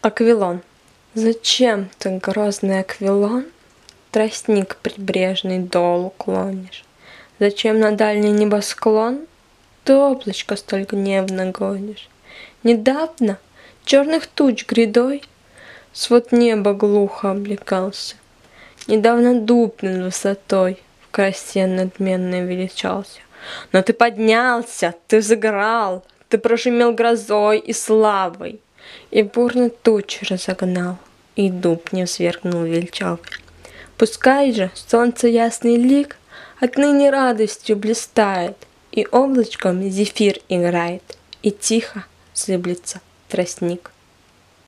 Аквилон. Зачем ты, грозный Аквилон, тростник прибрежный долу клонишь? Зачем на дальний небосклон ты облачко столь гневно гонишь? Недавно черных туч грядой свод неба глухо облекался. Недавно дуб над высотой в красе надменной величался. Но ты поднялся, ты взыграл, ты прошумел грозой и славой, и бурно тучи разогнал, и дуб не взвергнул величавый. Пускай же солнце ясный лик отныне радостью блистает, и облачком зефир играет, и тихо зыблется тростник.